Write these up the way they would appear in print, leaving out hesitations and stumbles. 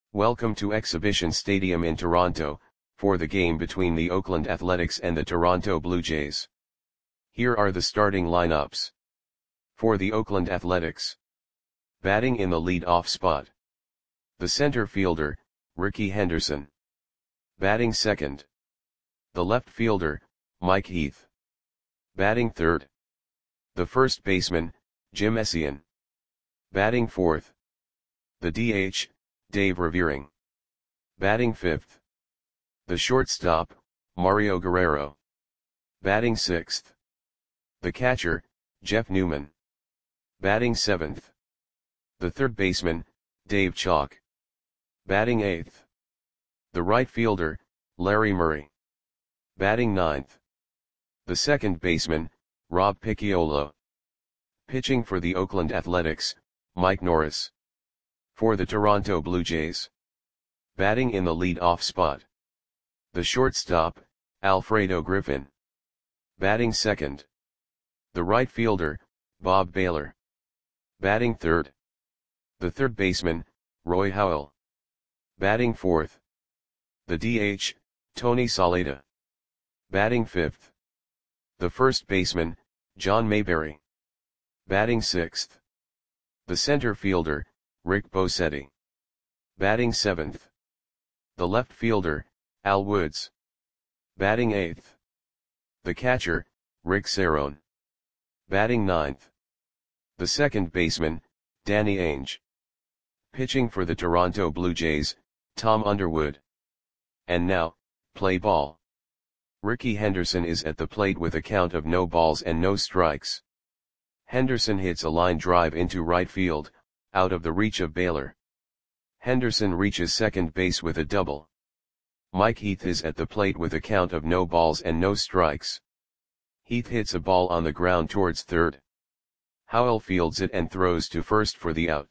Welcome to Exhibition Stadium in Toronto, for the game between the Oakland Athletics and the Toronto Blue Jays. Here are the starting lineups. For the Oakland Athletics. Batting in the lead-off spot. The center fielder, Rickey Henderson. Batting second. The left fielder, Mike Heath. Batting third. The first baseman, Jim Essien. Batting fourth. The DH, Dave Revering. Batting fifth. The shortstop, Mario Guerrero. Batting sixth. The catcher, Jeff Newman. Batting seventh. The third baseman, Dave Chalk. Batting eighth. The right fielder, Larry Murray. Batting ninth. The second baseman, Rob Picciolo. Pitching for the Oakland Athletics, Mike Norris. For the Toronto Blue Jays. Batting in the lead-off spot. The shortstop, Alfredo Griffin. Batting second. The right fielder, Bob Baylor. Batting third. The third baseman, Roy Howell. Batting fourth. The DH, Tony Saleta. Batting fifth. The first baseman, John Mayberry. Batting sixth. The center fielder, Rick Bosetti. Batting seventh. The left fielder, Al Woods. Batting eighth. The catcher, Rick Cerone. Batting ninth. The second baseman, Danny Ainge. Pitching for the Toronto Blue Jays, Tom Underwood. And now, play ball. Rickey Henderson is at the plate with a count of no balls and no strikes. Henderson hits a line drive into right field, out of the reach of Baylor. Henderson reaches second base with a double. Mike Heath is at the plate with a count of no balls and no strikes. Heath hits a ball on the ground towards third. Howell fields it and throws to first for the out.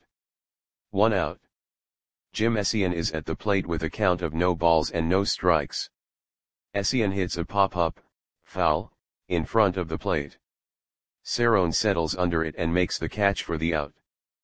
1 out. Jim Essien is at the plate with a count of no balls and no strikes. Essien hits a pop-up, foul, in front of the plate. Cerone settles under it and makes the catch for the out.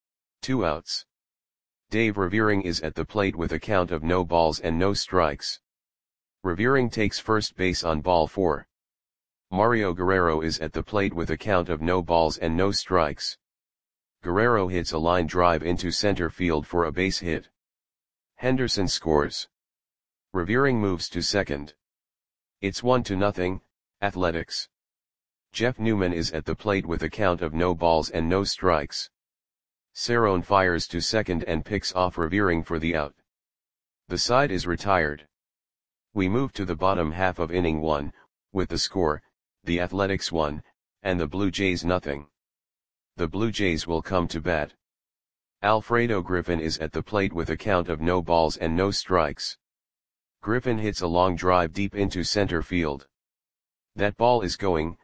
2 outs. Dave Revering is at the plate with a count of no balls and no strikes. Revering takes first base on ball 4. Mario Guerrero is at the plate with a count of no balls and no strikes. Guerrero hits a line drive into center field for a base hit. Henderson scores. Revering moves to second. It's 1-0, Athletics. Jeff Newman is at the plate with a count of no balls and no strikes. Cerone fires to second and picks off Revering for the out. The side is retired. We move to the bottom half of inning 1, with the score, the Athletics 1, and the Blue Jays 0. The Blue Jays will come to bat. Alfredo Griffin is at the plate with a count of no balls and no strikes. Griffin hits a long drive deep into center field. That ball is gone.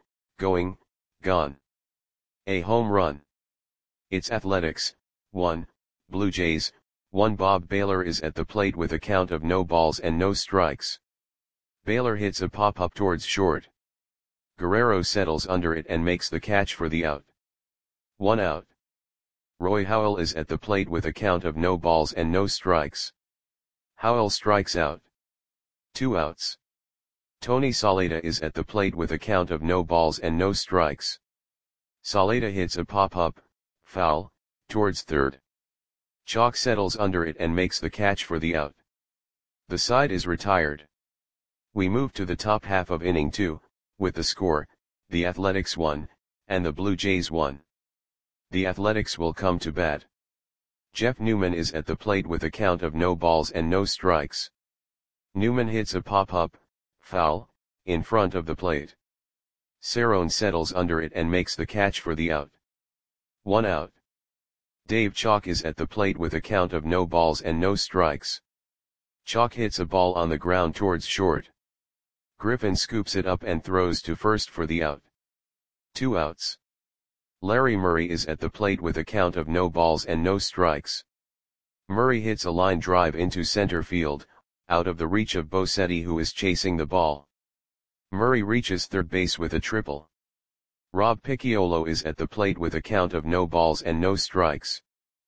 A home run. It's Athletics, 1, Blue Jays, 1. Bob Baylor is at the plate with a count of no balls and no strikes. Baylor hits a pop-up towards short. Guerrero settles under it and makes the catch for the out. 1 out. Roy Howell is at the plate with a count of no balls and no strikes. Howell strikes out. 2 outs. Tony Saleta is at the plate with a count of no balls and no strikes. Saleta hits a pop-up, foul, towards third. Chalk settles under it and makes the catch for the out. The side is retired. We move to the top half of inning 2, with the score, the Athletics 1, and the Blue Jays 1. The Athletics will come to bat. Jeff Newman is at the plate with a count of no balls and no strikes. Newman hits a pop-up, foul, in front of the plate. Cerone settles under it and makes the catch for the out. 1 out. Dave Chalk is at the plate with a count of no balls and no strikes. Chalk hits a ball on the ground towards short. Griffin scoops it up and throws to first for the out. 2 outs. Larry Murray is at the plate with a count of no balls and no strikes. Murray hits a line drive into center field, out of the reach of Bosetti, who is chasing the ball. Murray reaches third base with a triple. Rob Picciolo is at the plate with a count of no balls and no strikes.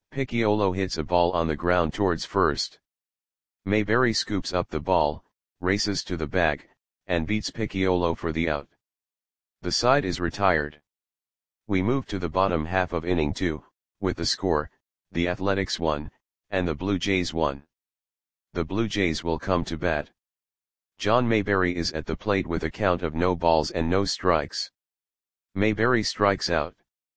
Picciolo hits a ball on the ground towards first. Mayberry scoops up the ball, races to the bag, and beats Picciolo for the out. The side is retired. We move to the bottom half of inning 2, with the score, the Athletics 1, and the Blue Jays 1. The Blue Jays will come to bat. John Mayberry is at the plate with a count of no balls and no strikes. Mayberry strikes out.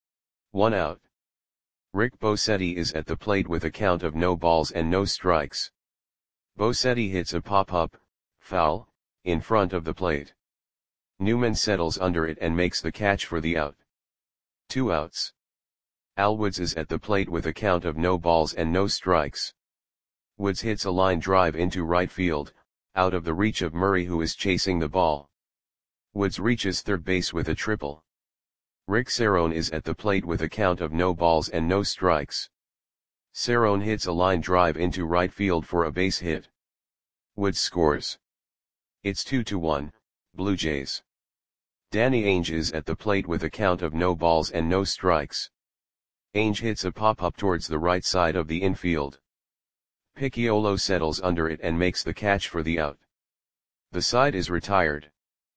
1 out. Rick Bosetti is at the plate with a count of no balls and no strikes. Bosetti hits a pop-up, foul, in front of the plate. Newman settles under it and makes the catch for the out. 2 outs. Al Woods is at the plate with a count of no balls and no strikes. Woods hits a line drive into right field, out of the reach of Murray, who is chasing the ball. Woods reaches third base with a triple. Rick Cerone is at the plate with a count of no balls and no strikes. Cerone hits a line drive into right field for a base hit. Woods scores. It's 2-1, Blue Jays. Danny Ainge is at the plate with a count of no balls and no strikes. Ainge hits a pop-up towards the right side of the infield. Picciolo settles under it and makes the catch for the out. The side is retired.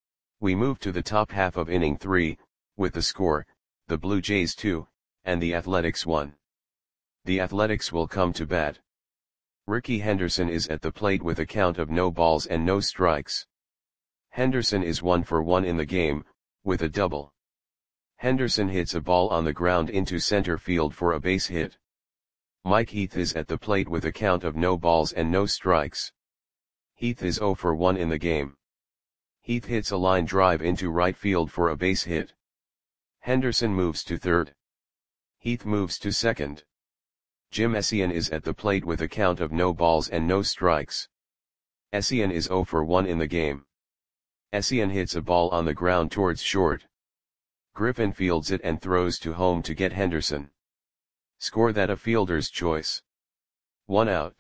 We move to the top half of inning 3, with the score, the Blue Jays 2, and the Athletics 1. The Athletics will come to bat. Rickey Henderson is at the plate with a count of no balls and no strikes. Henderson is 1 for 1 in the game, with a double. Henderson hits a ball on the ground into center field for a base hit. Mike Heath is at the plate with a count of no balls and no strikes. Heath is 0 for 1 in the game. Heath hits a line drive into right field for a base hit. Henderson moves to third. Heath moves to second. Jim Essien is at the plate with a count of no balls and no strikes. Essien is 0 for 1 in the game. Essien hits a ball on the ground towards short. Griffin fields it and throws to home to get Henderson. Score that a fielder's choice. 1 out.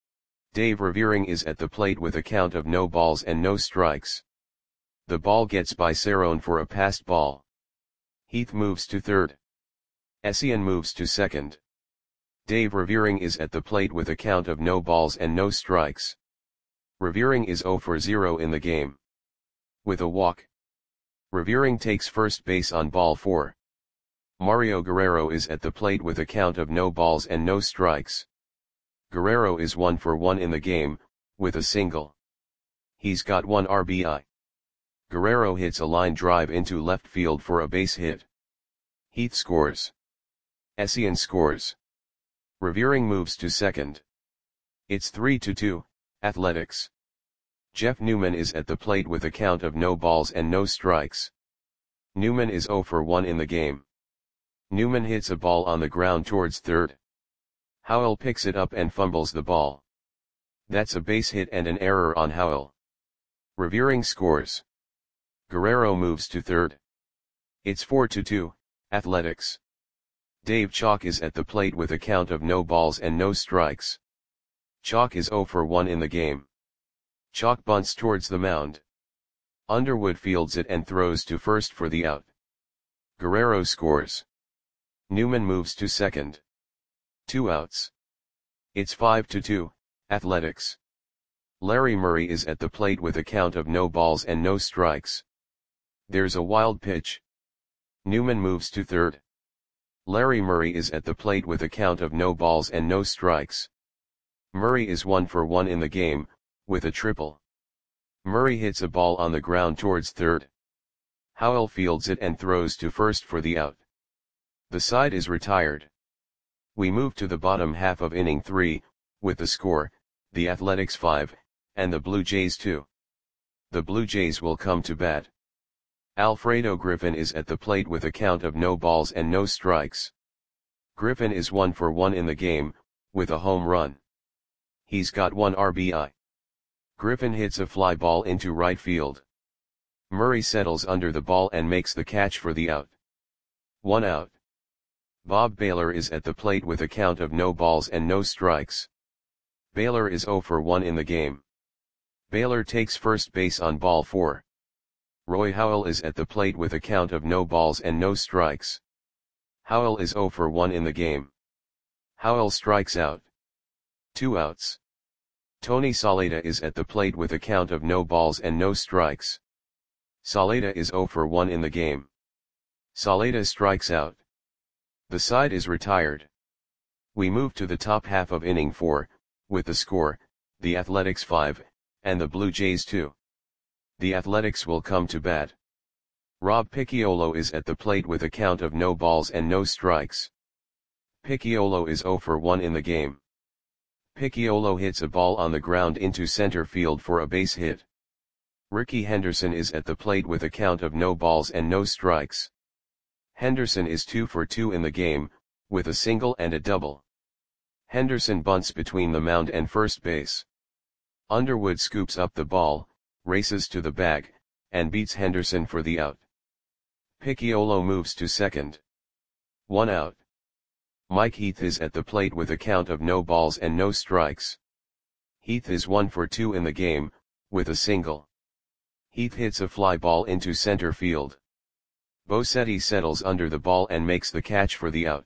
Dave Revering is at the plate with a count of no balls and no strikes. The ball gets by Cerone for a passed ball. Heath moves to third. Essien moves to second. Dave Revering is at the plate with a count of no balls and no strikes. Revering is 0 for 0 in the game. With a walk. Revering takes first base on ball 4. Mario Guerrero is at the plate with a count of no balls and no strikes. Guerrero is 1 for 1 in the game, with a single. He's got 1 RBI. Guerrero hits a line drive into left field for a base hit. Heath scores. Essien scores. Revering moves to second. It's 3-2, Athletics. Jeff Newman is at the plate with a count of no balls and no strikes. Newman is 0 for 1 in the game. Newman hits a ball on the ground towards third. Howell picks it up and fumbles the ball. That's a base hit and an error on Howell. Revering scores. Guerrero moves to third. It's 4-2, Athletics. Dave Chalk is at the plate with a count of no balls and no strikes. Chalk is 0 for 1 in the game. Chalk bunts towards the mound. Underwood fields it and throws to first for the out. Guerrero scores. Newman moves to second. 2 outs. It's 5-2, Athletics. Larry Murray is at the plate with a count of no balls and no strikes. There's a wild pitch. Newman moves to third. Larry Murray is at the plate with a count of no balls and no strikes. Murray is 1 for 1 in the game, with a triple. Murray hits a ball on the ground towards third. Howell fields it and throws to first for the out. The side is retired. We move to the bottom half of inning 3, with the score, the Athletics 5, and the Blue Jays 2. The Blue Jays will come to bat. Alfredo Griffin is at the plate with a count of no balls and no strikes. Griffin is 1 for 1 in the game, with a home run. He's got 1 RBI. Griffin hits a fly ball into right field. Murray settles under the ball and makes the catch for the out. 1 out. Bob Baylor is at the plate with a count of no balls and no strikes. Baylor is 0 for 1 in the game. Baylor takes first base on ball 4. Roy Howell is at the plate with a count of no balls and no strikes. Howell is 0 for 1 in the game. Howell strikes out. 2 outs. Tony Saleta is at the plate with a count of no balls and no strikes. Saleta is 0 for 1 in the game. Saleta strikes out. The side is retired. We move to the top half of inning 4, with the score, the Athletics 5, and the Blue Jays 2. The Athletics will come to bat. Rob Picciolo is at the plate with a count of no balls and no strikes. Picciolo is 0 for 1 in the game. Picciolo hits a ball on the ground into center field for a base hit. Rickey Henderson is at the plate with a count of no balls and no strikes. Henderson is 2 for 2 in the game, with a single and a double. Henderson bunts between the mound and first base. Underwood scoops up the ball, races to the bag, and beats Henderson for the out. Picciolo moves to second. 1 out. Mike Heath is at the plate with a count of no balls and no strikes. Heath is 1 for 2 in the game, with a single. Heath hits a fly ball into center field. Bosetti settles under the ball and makes the catch for the out.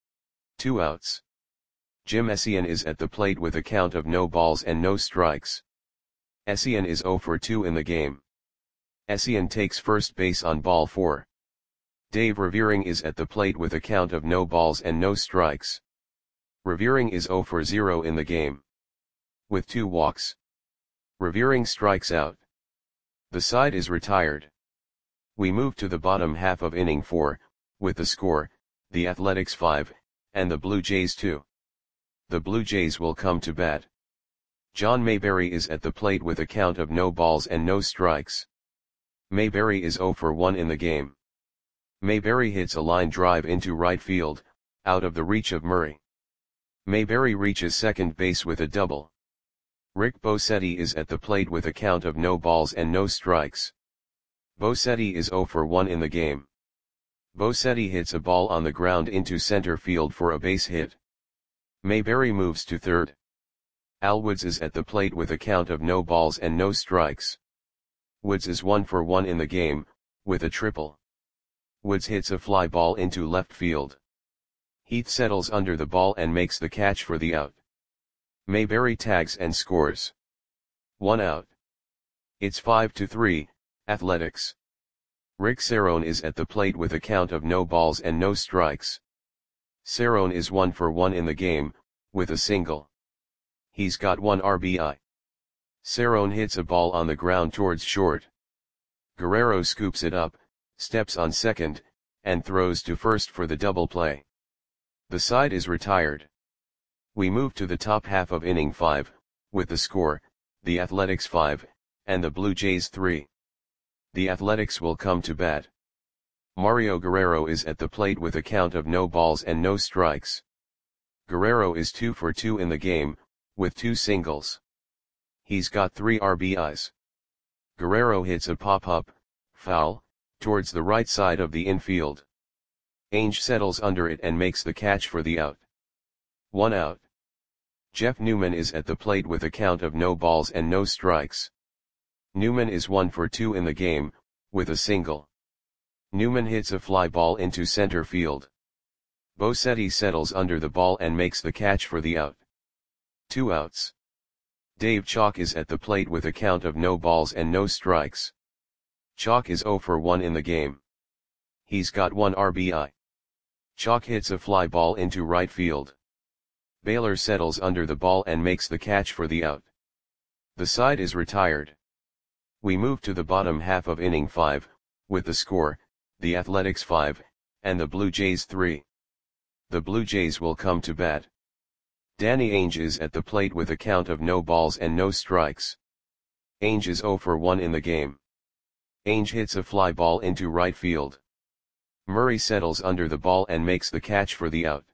2 outs. Jim Essien is at the plate with a count of no balls and no strikes. Essien is 0 for 2 in the game. Essien takes first base on ball 4. Dave Revering is at the plate with a count of no balls and no strikes. Revering is 0 for 0 in the game. With 2 walks. Revering strikes out. The side is retired. We move to the bottom half of inning 4, with the score, the Athletics 5, and the Blue Jays 2. The Blue Jays will come to bat. John Mayberry is at the plate with a count of no balls and no strikes. Mayberry is 0 for 1 in the game. Mayberry hits a line drive into right field, out of the reach of Murray. Mayberry reaches second base with a double. Rick Bosetti is at the plate with a count of no balls and no strikes. Bosetti is 0 for 1 in the game. Bosetti hits a ball on the ground into center field for a base hit. Mayberry moves to third. Al Woods is at the plate with a count of no balls and no strikes. Woods is 1 for 1 in the game, with a triple. Woods hits a fly ball into left field. Heath settles under the ball and makes the catch for the out. Mayberry tags and scores. 1 out. It's 5-3, Athletics. Rick Cerrone is at the plate with a count of no balls and no strikes. Cerrone is 1 for 1 in the game, with a single. He's got 1 RBI. Cerrone hits a ball on the ground towards short. Guerrero scoops it up, steps on second, and throws to first for the double play. The side is retired. We move to the top half of inning 5, with the score, the Athletics 5, and the Blue Jays 3. The Athletics will come to bat. Mario Guerrero is at the plate with a count of no balls and no strikes. Guerrero is 2 for 2 in the game, with 2 singles. He's got 3 RBIs. Guerrero hits a pop-up, foul, towards the right side of the infield. Ainge settles under it and makes the catch for the out. 1 out. Jeff Newman is at the plate with a count of no balls and no strikes. Newman is 1 for 2 in the game, with a single. Newman hits a fly ball into center field. Bosetti settles under the ball and makes the catch for the out. 2 outs. Dave Chalk is at the plate with a count of no balls and no strikes. Chalk is 0 for 1 in the game. He's got 1 RBI. Chalk hits a fly ball into right field. Baylor settles under the ball and makes the catch for the out. The side is retired. We move to the bottom half of inning 5, with the score, the Athletics 5, and the Blue Jays 3. The Blue Jays will come to bat. Danny Ainge is at the plate with a count of no balls and no strikes. Ainge is 0 for 1 in the game. Ainge hits a fly ball into right field. Murray settles under the ball and makes the catch for the out.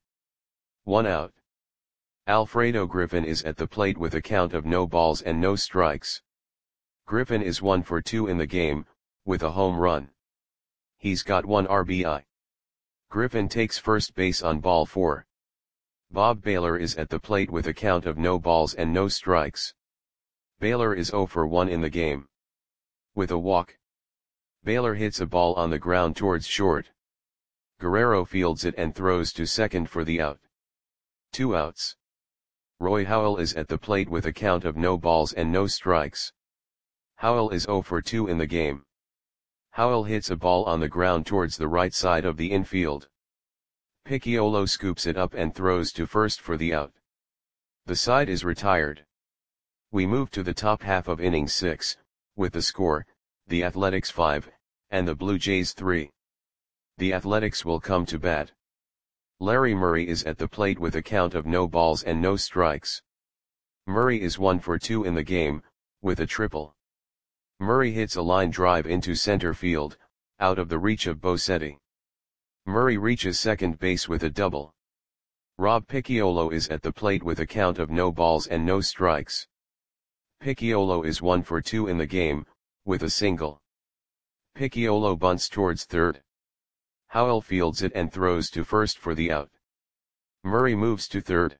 1 out. Alfredo Griffin is at the plate with a count of no balls and no strikes. Griffin is 1 for 2 in the game, with a home run. He's got 1 RBI. Griffin takes first base on ball 4. Bob Baylor is at the plate with a count of no balls and no strikes. Baylor is 0 for 1 in the game. With a walk. Baylor hits a ball on the ground towards short. Guerrero fields it and throws to second for the out. 2 outs. Roy Howell is at the plate with a count of no balls and no strikes. Howell is 0 for 2 in the game. Howell hits a ball on the ground towards the right side of the infield. Picciolo scoops it up and throws to first for the out. The side is retired. We move to the top half of inning 6, with the score, the Athletics 5, and the Blue Jays 3. The Athletics will come to bat. Larry Murray is at the plate with a count of no balls and no strikes. Murray is 1 for 2 in the game, with a triple. Murray hits a line drive into center field, out of the reach of Bosetti. Murray reaches second base with a double. Rob Picciolo is at the plate with a count of no balls and no strikes. Picciolo is 1 for 2 in the game, with a single. Picciolo bunts towards third. Howell fields it and throws to first for the out. Murray moves to third.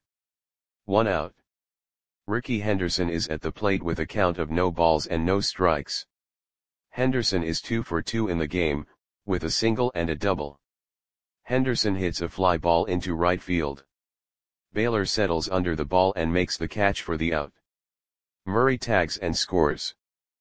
1 out. Rickey Henderson is at the plate with a count of no balls and no strikes. Henderson is 2 for 2 in the game, with a single and a double. Henderson hits a fly ball into right field. Baylor settles under the ball and makes the catch for the out. Murray tags and scores.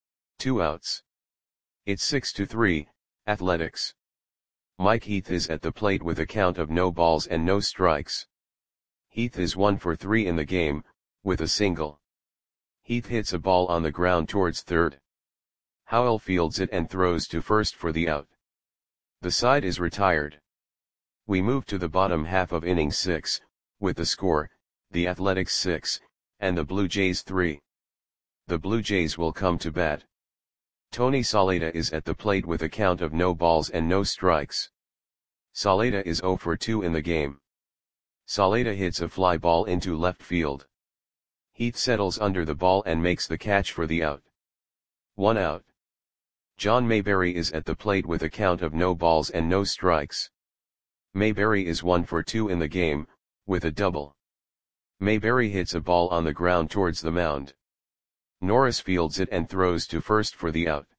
2 outs. It's 6-3, Athletics. Mike Heath is at the plate with a count of no balls and no strikes. Heath is 1 for 3 in the game, with a single. Heath hits a ball on the ground towards third. Howell fields it and throws to first for the out. The side is retired. We move to the bottom half of inning 6, with the score, the Athletics 6, and the Blue Jays 3. The Blue Jays will come to bat. Tony Saleta is at the plate with a count of no balls and no strikes. Saleta is 0 for 2 in the game. Saleta hits a fly ball into left field. Heath settles under the ball and makes the catch for the out. 1 out. John Mayberry is at the plate with a count of no balls and no strikes. Mayberry is 1 for 2 in the game, with a double. Mayberry hits a ball on the ground towards the mound. Norris fields it and throws to first for the out.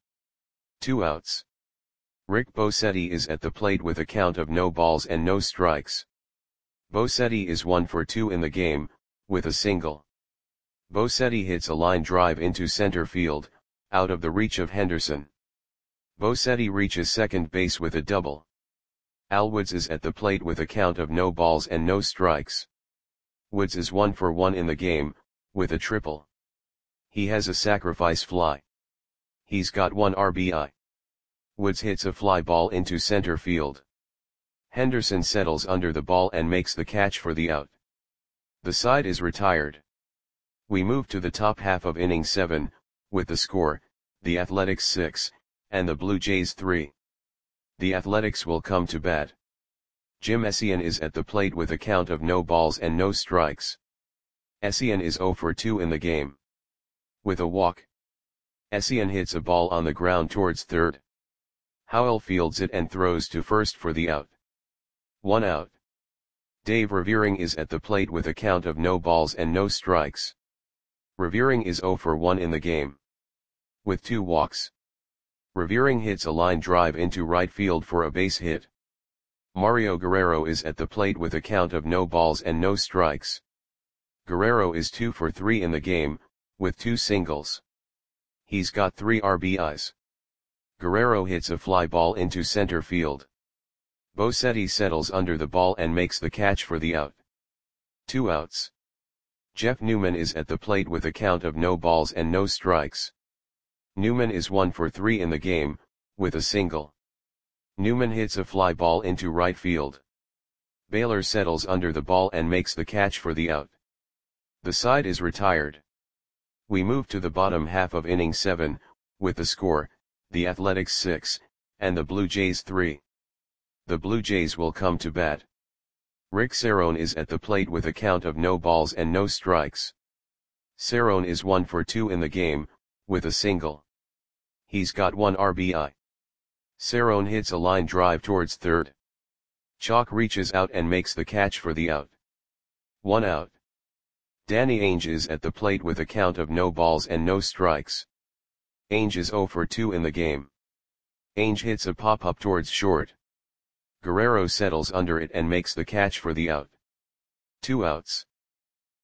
2 outs. Rick Bosetti is at the plate with a count of no balls and no strikes. Bosetti is 1 for 2 in the game, with a single. Bosetti hits a line drive into center field, out of the reach of Henderson. Bosetti reaches second base with a double. Al Woods is at the plate with a count of no balls and no strikes. Woods is 1 for 1 in the game, with a triple. He has a sacrifice fly. He's got 1 RBI. Woods hits a fly ball into center field. Henderson settles under the ball and makes the catch for the out. The side is retired. We move to the top half of inning 7, with the score, the Athletics 6, and the Blue Jays 3. The Athletics will come to bat. Jim Essien is at the plate with a count of no balls and no strikes. Essien is 0 for 2 in the game. With a walk. Essien hits a ball on the ground towards third. Howell fields it and throws to first for the out. 1 out. Dave Revering is at the plate with a count of no balls and no strikes. Revering is 0 for 1 in the game. With 2 walks. Revering hits a line drive into right field for a base hit. Mario Guerrero is at the plate with a count of no balls and no strikes. Guerrero is 2 for 3 in the game, with 2 singles. He's got 3 RBIs. Guerrero hits a fly ball into center field. Bosetti settles under the ball and makes the catch for the out. 2 outs. Jeff Newman is at the plate with a count of no balls and no strikes. Newman is 1 for 3 in the game, with a single. Newman hits a fly ball into right field. Baylor settles under the ball and makes the catch for the out. The side is retired. We move to the bottom half of inning 7, with the score, the Athletics 6, and the Blue Jays 3. The Blue Jays will come to bat. Rick Cerrone is at the plate with a count of no balls and no strikes. Cerrone is 1 for 2 in the game, with a single. He's got 1 RBI. Cerrone hits a line drive towards third. Chalk reaches out and makes the catch for the out. 1 out. Danny Ainge is at the plate with a count of no balls and no strikes. Ainge is 0 for 2 in the game. Ainge hits a pop-up towards short. Guerrero settles under it and makes the catch for the out. 2 outs.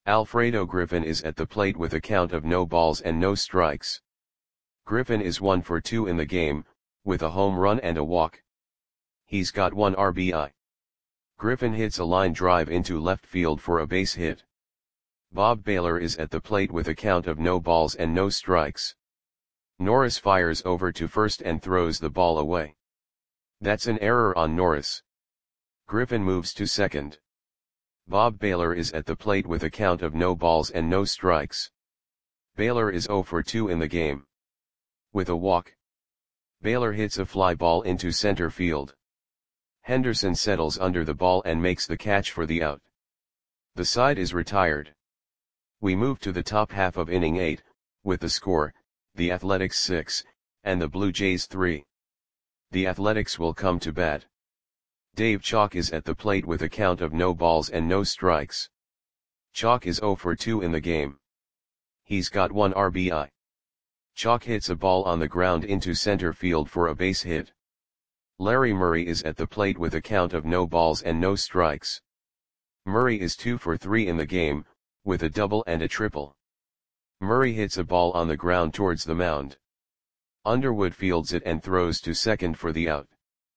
Alfredo Griffin is at the plate with a count of no balls and no strikes. Griffin is 1 for 2 in the game, with a home run and a walk. He's got 1 RBI. Griffin hits a line drive into left field for a base hit. Bob Baylor is at the plate with a count of no balls and no strikes. Norris fires over to first and throws the ball away. That's an error on Norris. Griffin moves to second. Bob Baylor is at the plate with a count of no balls and no strikes. Baylor is 0 for 2 in the game. With a walk, Baylor hits a fly ball into center field. Henderson settles under the ball and makes the catch for the out. The side is retired. We move to the top half of inning 8, with the score, the Athletics 6, and the Blue Jays 3. The Athletics will come to bat. Dave Chalk is at the plate with a count of no balls and no strikes. Chalk is 0 for 2 in the game. He's got 1 RBI. Chalk hits a ball on the ground into center field for a base hit. Larry Murray is at the plate with a count of no balls and no strikes. Murray is 2 for 3 in the game, with a double and a triple. Murray hits a ball on the ground towards the mound. Underwood fields it and throws to second for the out.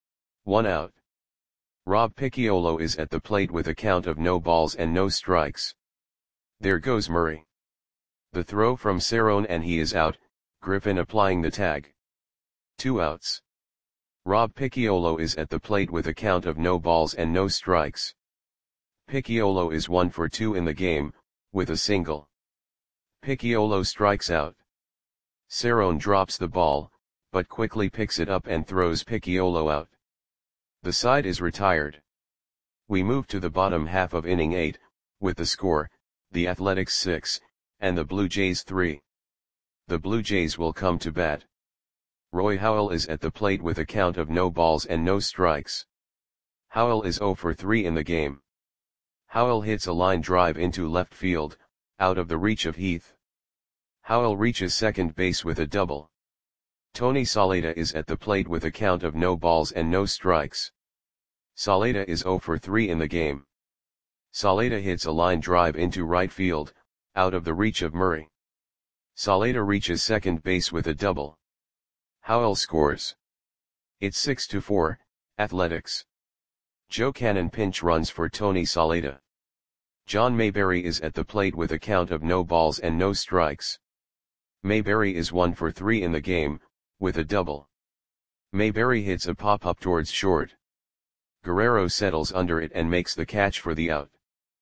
1 out. Rob Picciolo is at the plate with a count of no balls and no strikes. There goes Murray. The throw from Cerrone and he is out, Griffin applying the tag. 2 outs. Rob Picciolo is at the plate with a count of no balls and no strikes. Picciolo is 1 for 2 in the game, with a single. Picciolo strikes out. Cerrone drops the ball, but quickly picks it up and throws Picciolo out. The side is retired. We move to the bottom half of inning 8, with the score, the Athletics 6, and the Blue Jays 3. The Blue Jays will come to bat. Roy Howell is at the plate with a count of no balls and no strikes. Howell is 0 for 3 in the game. Howell hits a line drive into left field, out of the reach of Heath. Howell reaches second base with a double. Tony Saleta is at the plate with a count of no balls and no strikes. Saleta is 0 for 3 in the game. Saleta hits a line drive into right field, out of the reach of Murray. Saleta reaches second base with a double. Howell scores. It's 6-4, Athletics. Joe Cannon pinch runs for Tony Saleta. John Mayberry is at the plate with a count of no balls and no strikes. Mayberry is 1 for 3 in the game, with a double. Mayberry hits a pop-up towards short. Guerrero settles under it and makes the catch for the out.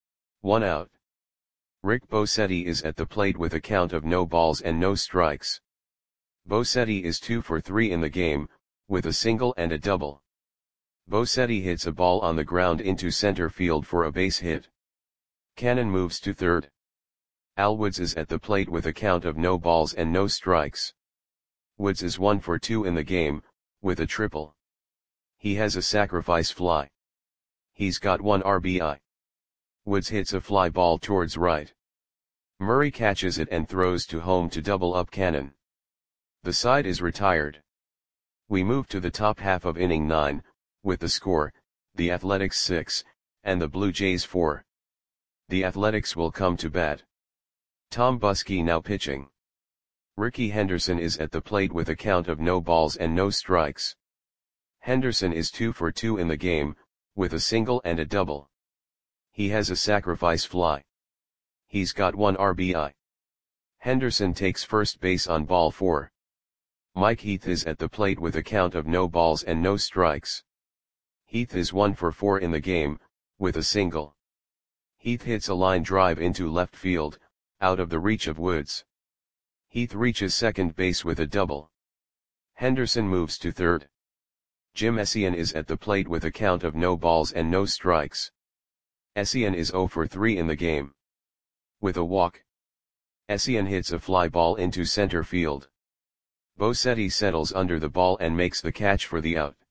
1 out. Rick Bosetti is at the plate with a count of no balls and no strikes. Bosetti is 2 for 3 in the game, with a single and a double. Bosetti hits a ball on the ground into center field for a base hit. Cannon moves to third. Al Woods is at the plate with a count of no balls and no strikes. Woods is 1 for 2 in the game, with a triple. He has a sacrifice fly. He's got 1 RBI. Woods hits a fly ball towards right. Murray catches it and throws to home to double up Cannon. The side is retired. We move to the top half of inning 9, with the score, the Athletics 6, and the Blue Jays 4. The Athletics will come to bat. Tom Buskey now pitching. Ricky Henderson is at the plate with a count of no balls and no strikes. Henderson is 2 for 2 in the game, with a single and a double. He has a sacrifice fly. He's got 1 RBI. Henderson takes first base on ball 4. Mike Heath is at the plate with a count of no balls and no strikes. Heath is 1 for 4 in the game, with a single. Heath hits a line drive into left field, out of the reach of Woods. Heath reaches second base with a double. Henderson moves to third. Jim Essien is at the plate with a count of no balls and no strikes. Essien is 0 for 3 in the game. With a walk, Essien hits a fly ball into center field. Bosetti settles under the ball and makes the catch for the out.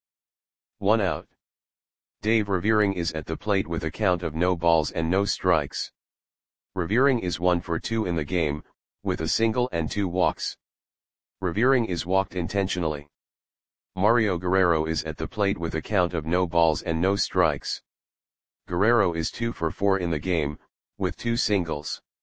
1 out. Dave Revering is at the plate with a count of no balls and no strikes. Revering is 1 for 2 in the game, with a single and 2 walks. Revering is walked intentionally. Mario Guerrero is at the plate with a count of no balls and no strikes. Guerrero is 2 for 4 in the game, with 2 singles.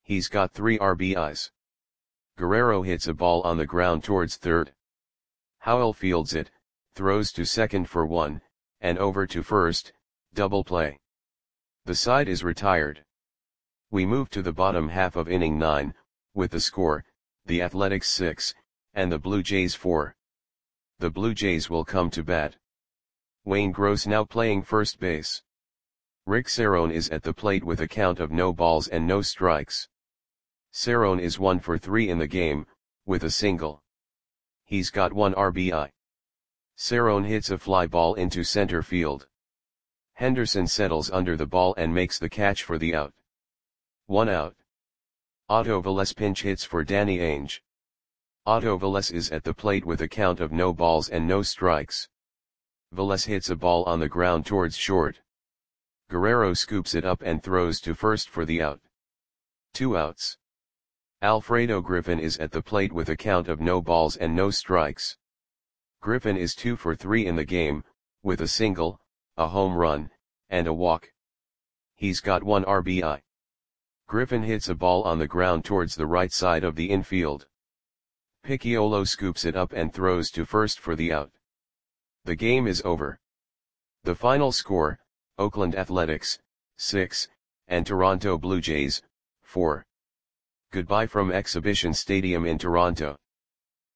He's got 3 RBIs. Guerrero hits a ball on the ground towards third. Howell fields it, throws to second for 1, and over to first, double play. The side is retired. We move to the bottom half of inning 9, with the score, the Athletics 6, and the Blue Jays 4. The Blue Jays will come to bat. Wayne Gross now playing first base. Rick Cerrone is at the plate with a count of no balls and no strikes. Cerrone is 1 for 3 in the game, with a single. He's got 1 RBI. Cerrone hits a fly ball into center field. Henderson settles under the ball and makes the catch for the out. 1 out. Otto Velez pinch hits for Danny Ainge. Otto Velez is at the plate with a count of no balls and no strikes. Velez hits a ball on the ground towards short. Guerrero scoops it up and throws to first for the out. 2 outs. Alfredo Griffin is at the plate with a count of no balls and no strikes. Griffin is 2 for 3 in the game, with a single, a home run, and a walk. He's got 1 RBI. Griffin hits a ball on the ground towards the right side of the infield. Picciolo scoops it up and throws to first for the out. The game is over. The final score, Oakland Athletics, 6, and Toronto Blue Jays, 4. Goodbye from Exhibition Stadium in Toronto.